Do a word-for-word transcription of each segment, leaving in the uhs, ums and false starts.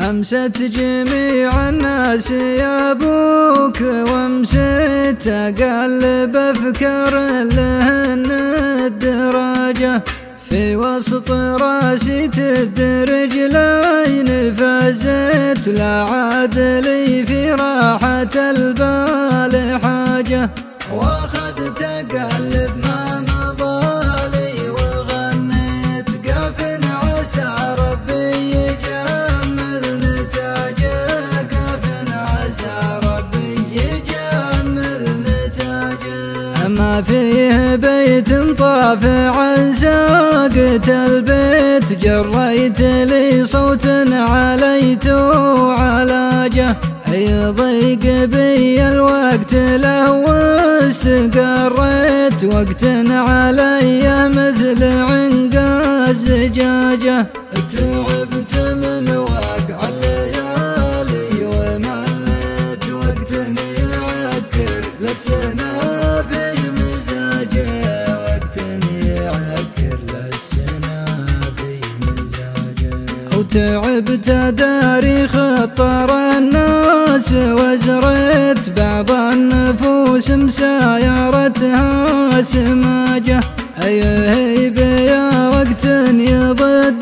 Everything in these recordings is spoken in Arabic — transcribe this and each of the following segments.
أمست جميع الناس يا أبوك وأمست أقلب أفكار لهن الدراجة في وسط راسي تدرج لين فازت لا عاد لي في راحة البال حاجة واخذت أقلب ما مضالي وغنيت قاف عسى ربي يجمل نتاجه قاف عسى ربي يجمل نتاجه ما فيه بيت طاف عن ساقة البيت جريت لي صوت عليت علاجه أي ضيق بي الوقت له واستقريت وقت علي مثل عنقى الزجاجة تعبت من واقع الليالي ومليت وقت يعكر للسنا في مزاجه وقت يعكر للسنا في مزاجه وتعبت داري خطر الناس وزرت بعض النفوس مسايرتها سماجه أي هيب يا وقت يضد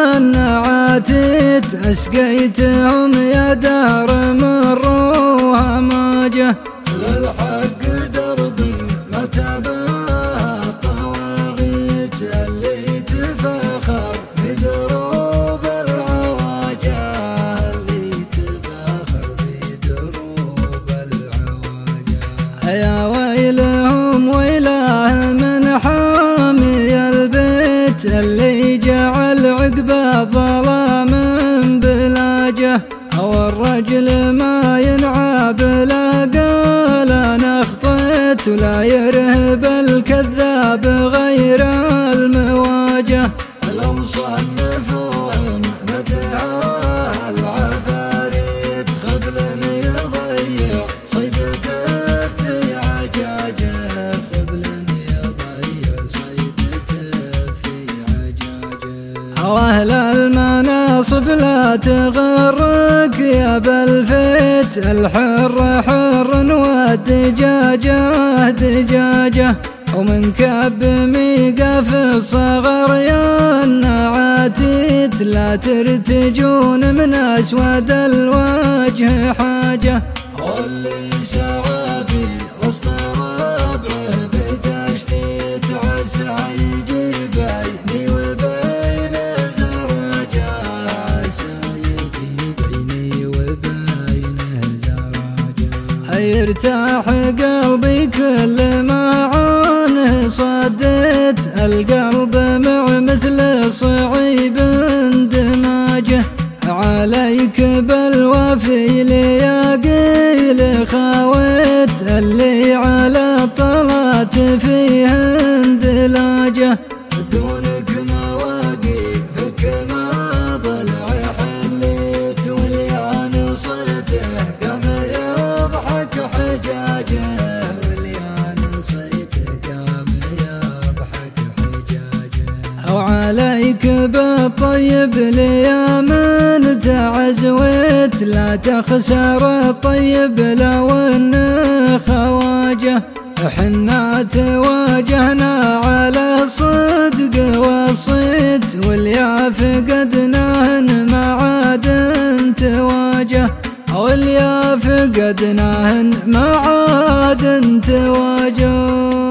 النعاتت أسقيتهم يا دار مروها ماجه للحق درب ما تباها الطواغيت اللي تفاخر بدروب العواجه اللي تفاخر بدروب العواجه يا ويلهم ويلاه من حامي البيت اللي جعل عقبه ظلام بلاجه أو الرجل ما ينعاب لا قال أنا أخطيت ولا يرهب الكذاب غير المواجه لو صنفوهم مدعاه العفاريت خبل يضيع صيدته في عجاجه خبل يضيع صيدته في عجاجه وأهل المناصب لا تغرك يا بالفيت الحر حر والدجاجة دجاجة ومن كب ميقف الصغر يا النعاتيت لا ترتجون من أسود الوجه حاجة واللي سعى في وسط ربعه بتشتيت عسى يجي بيني وبين زرجه عسى يجي بيني وبين زرجه يرتاح قلبي كل ما عنه صدت القلب مع مثل صعيب دماجه عليك بالوفي يا قيل خاوت اللي على طلعت فيه اندلاجه دونك مواقفك ما ضلع حليت وليان صيته قام يضحك حجاجه وليان صيته قام يضحك حجاجه وعليك بالطيب ليا من تعزوت لا تخسر الطيب لو ان خواجه حنا تواجهنا على الصدق والصيت واليا فقدناهن ما عاد تواجه واليا فقدناهن ما عاد تواجه